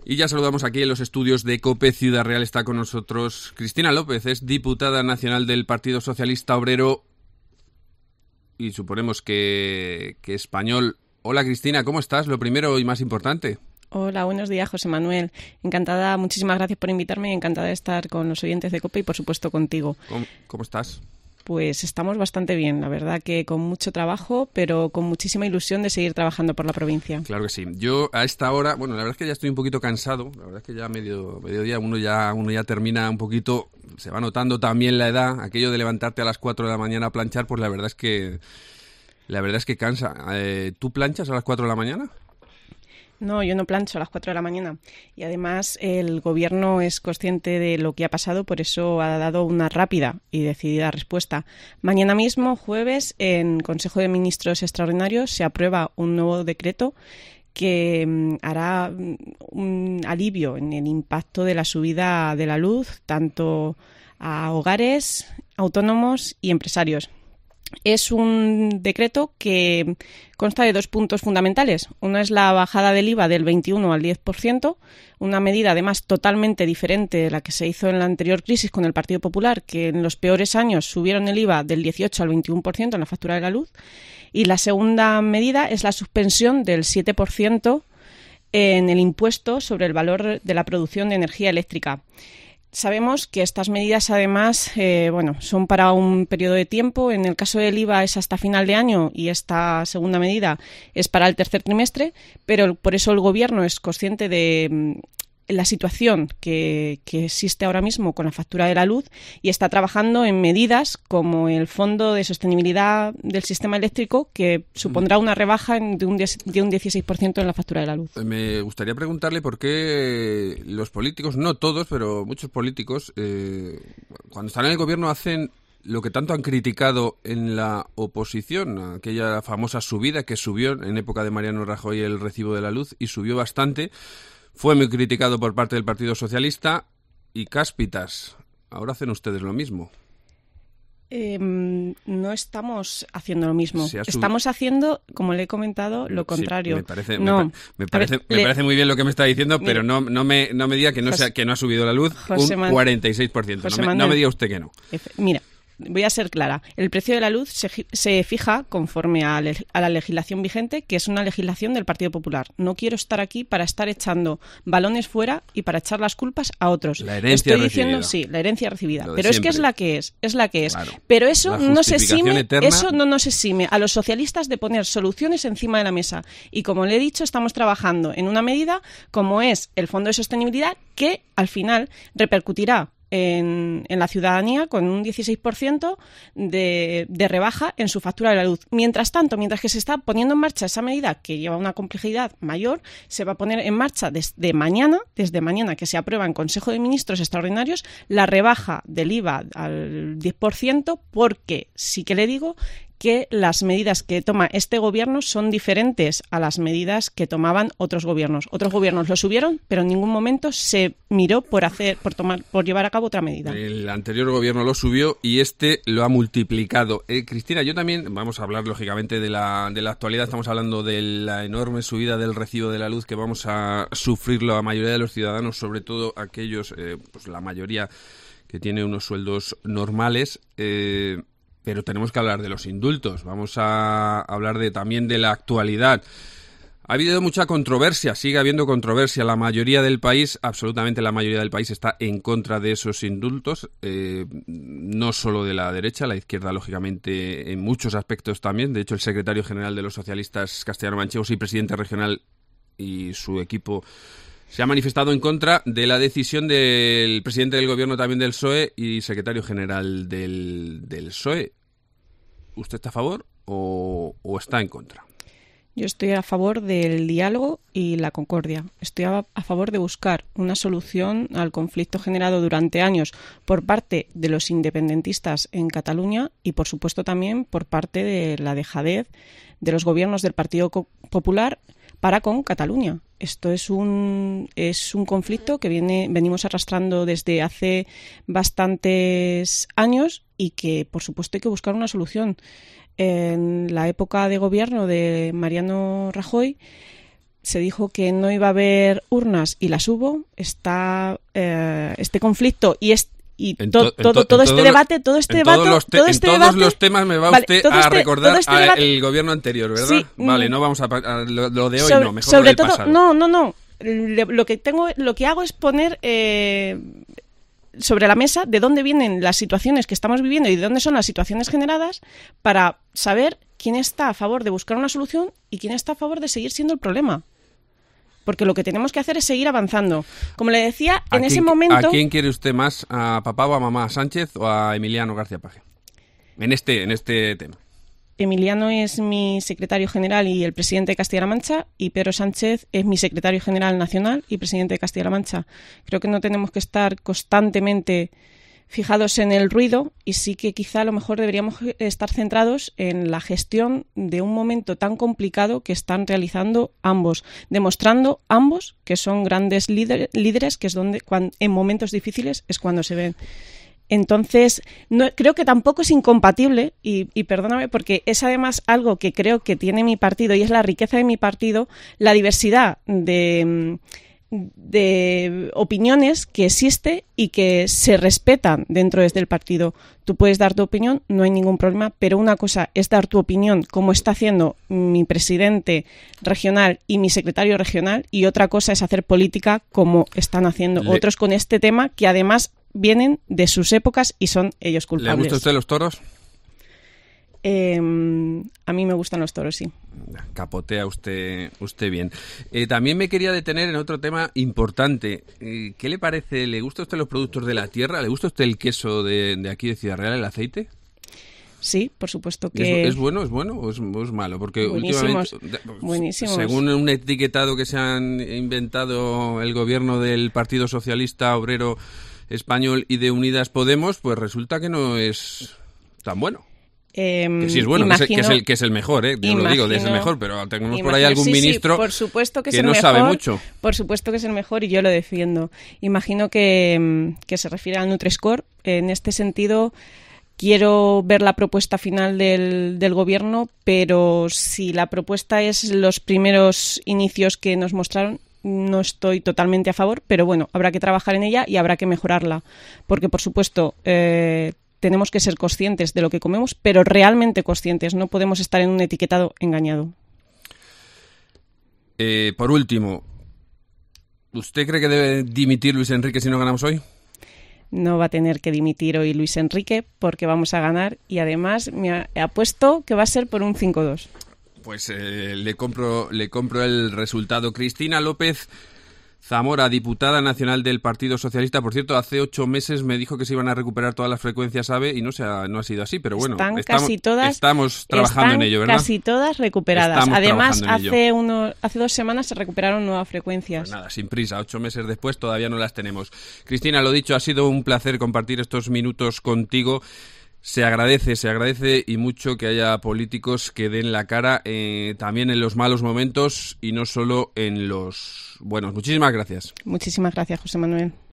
Y ya saludamos aquí en los estudios de COPE Ciudad Real. Está con nosotros Cristina López, es diputada nacional del Partido Socialista Obrero y suponemos que español. Hola Cristina, ¿cómo estás? Lo primero y más importante. Hola, buenos días, José Manuel. Encantada, muchísimas gracias por invitarme y encantada de estar con los oyentes de COPE y por supuesto contigo. ¿Cómo estás? Pues estamos bastante bien, la verdad que con mucho trabajo, pero con muchísima ilusión de seguir trabajando por la provincia. Claro que sí. Yo a esta hora, bueno, la verdad es que ya estoy un poquito cansado, la verdad es que ya mediodía uno ya termina un poquito, se va notando también la edad, aquello de levantarte a las 4 de la mañana a planchar, pues la verdad es que cansa. ¿Tú planchas a las 4 de la mañana? No, yo no plancho a las 4 de la mañana y además el Gobierno es consciente de lo que ha pasado, por eso ha dado una rápida y decidida respuesta. Mañana mismo, jueves, en Consejo de Ministros Extraordinarios se aprueba un nuevo decreto que hará un alivio en el impacto de la subida de la luz, tanto a hogares, autónomos y empresarios. Es un decreto que consta de 2 puntos fundamentales. Uno es la bajada del IVA del 21 al 10%, una medida además totalmente diferente de la que se hizo en la anterior crisis con el Partido Popular, que en los peores años subieron el IVA del 18 al 21% en la factura de la luz. Y la segunda medida es la suspensión del 7% en el impuesto sobre el valor de la producción de energía eléctrica. Sabemos que estas medidas, además, son para un periodo de tiempo. En el caso del IVA es hasta final de año y esta segunda medida es para el tercer trimestre, pero por eso el Gobierno es consciente de la situación que existe ahora mismo con la factura de la luz y está trabajando en medidas como el Fondo de Sostenibilidad del Sistema Eléctrico, que supondrá una rebaja de un 16% en la factura de la luz. Me gustaría preguntarle por qué los políticos, no todos, pero muchos políticos, cuando están en el Gobierno hacen lo que tanto han criticado en la oposición, aquella famosa subida que subió en época de Mariano Rajoy el recibo de la luz y subió bastante. Fue muy criticado por parte del Partido Socialista y cáspitas. Ahora hacen ustedes lo mismo. No estamos haciendo lo mismo. Estamos haciendo, como le he comentado, lo contrario. Sí, me parece muy bien lo que me está diciendo, pero no me diga que no ha subido la luz un 46%. No me diga usted que no. Mira, voy a ser clara. El precio de la luz se fija conforme a la legislación vigente, que es una legislación del Partido Popular. No quiero estar aquí para estar echando balones fuera y para echar las culpas a otros. La herencia recibida. Diciendo, sí, la herencia recibida. Pero es que es la que es. Claro. Pero eso no nos exime a los socialistas de poner soluciones encima de la mesa. Y como le he dicho, estamos trabajando en una medida como es el Fondo de Sostenibilidad, que al final repercutirá en la ciudadanía con un 16% de rebaja en su factura de la luz. Mientras tanto, mientras que se está poniendo en marcha esa medida que lleva una complejidad mayor, se va a poner en marcha desde mañana que se aprueba en Consejo de Ministros Extraordinarios la rebaja del IVA al 10%, porque sí que le digo que las medidas que toma este gobierno son diferentes a las medidas que tomaban otros gobiernos. Otros gobiernos lo subieron, pero en ningún momento se miró por llevar a cabo otra medida. El anterior gobierno lo subió y este lo ha multiplicado. Cristina, yo también, vamos a hablar lógicamente de la actualidad, estamos hablando de la enorme subida del recibo de la luz que vamos a sufrir la mayoría de los ciudadanos, sobre todo aquellos, pues la mayoría que tiene unos sueldos normales. Pero tenemos que hablar de los indultos, vamos a hablar también de la actualidad. Ha habido mucha controversia, sigue habiendo controversia. La mayoría del país, absolutamente la mayoría del país, está en contra de esos indultos, no solo de la derecha, la izquierda lógicamente en muchos aspectos también. De hecho, el secretario general de los socialistas castellano-manchegos y presidente regional y su equipo se ha manifestado en contra de la decisión del presidente del gobierno también del PSOE y secretario general del PSOE. ¿Usted está a favor o está en contra? Yo estoy a favor del diálogo y la concordia. Estoy a favor de buscar una solución al conflicto generado durante años por parte de los independentistas en Cataluña y, por supuesto, también por parte de la dejadez de los gobiernos del Partido Popular para con Cataluña. Esto es un conflicto que venimos arrastrando desde hace bastantes años y que, por supuesto, hay que buscar una solución. En la época de gobierno de Mariano Rajoy, se dijo que no iba a haber urnas y las hubo. Está este conflicto y todo este debate. En todos los temas me va usted a recordar el gobierno anterior, ¿verdad? Sí, vale, no vamos a lo de hoy, no, mejor sobre lo del todo, pasado. No. Lo que hago es poner sobre la mesa de dónde vienen las situaciones que estamos viviendo y de dónde son las situaciones generadas para saber quién está a favor de buscar una solución y quién está a favor de seguir siendo el problema. Porque lo que tenemos que hacer es seguir avanzando. Como le decía, en ese momento... ¿A quién quiere usted más? ¿A papá o a mamá Sánchez o a Emiliano García Paje? En este tema. Emiliano es mi secretario general y el presidente de Castilla-La Mancha, y Pedro Sánchez es mi secretario general nacional y presidente de Castilla-La Mancha. Creo que no tenemos que estar constantemente fijados en el ruido, y sí que quizá a lo mejor deberíamos estar centrados en la gestión de un momento tan complicado que están realizando ambos, demostrando ambos que son grandes líderes, que es donde en momentos difíciles es cuando se ven. Entonces, creo que tampoco es incompatible, y perdóname, porque es además algo que creo que tiene mi partido y es la riqueza de mi partido, la diversidad de opiniones que existe y que se respetan dentro del partido. Tú puedes dar tu opinión, no hay ningún problema, pero una cosa es dar tu opinión como está haciendo mi presidente regional y mi secretario regional, y otra cosa es hacer política como están haciendo otros con este tema, que además vienen de sus épocas y son ellos culpables. ¿Le gustan a usted los toros? A mí me gustan los toros, sí. Capotea usted bien. También me quería detener en otro tema importante. ¿Qué le parece? ¿Le gusta a usted los productos de la tierra? ¿Le gusta a usted el queso de aquí de Ciudad Real, el aceite? Sí, por supuesto que... ¿Es bueno o es malo? Porque buenísimos, últimamente, según un etiquetado que se han inventado el gobierno del Partido Socialista Obrero Español y de Unidas Podemos, pues resulta que no es tan bueno. Que sí es bueno, que es el mejor, yo lo digo, es el mejor, pero tenemos por ahí algún ministro por supuesto que no mejor, sabe mucho. Por supuesto que es el mejor y yo lo defiendo. Imagino que se refiere al Nutri-Score. En este sentido, quiero ver la propuesta final del gobierno, pero si la propuesta es los primeros inicios que nos mostraron, no estoy totalmente a favor, pero bueno, habrá que trabajar en ella y habrá que mejorarla, porque por supuesto tenemos que ser conscientes de lo que comemos, pero realmente conscientes, no podemos estar en un etiquetado engañado. Por último, ¿usted cree que debe dimitir Luis Enrique si no ganamos hoy? No va a tener que dimitir hoy Luis Enrique porque vamos a ganar, y además me apuesto que va a ser por un 5-2. Pues le compro el resultado. Cristina López Zamora, diputada nacional del Partido Socialista. Por cierto, hace 8 meses me dijo que se iban a recuperar todas las frecuencias AVE y no ha sido así, pero bueno, estamos trabajando en ello, ¿verdad? Casi todas recuperadas. Además, hace 2 semanas se recuperaron nuevas frecuencias. Pues nada, sin prisa, 8 meses después todavía no las tenemos. Cristina, lo dicho, ha sido un placer compartir estos minutos contigo. Se agradece y mucho que haya políticos que den la cara también en los malos momentos y no solo en los buenos. Muchísimas gracias. Muchísimas gracias, José Manuel.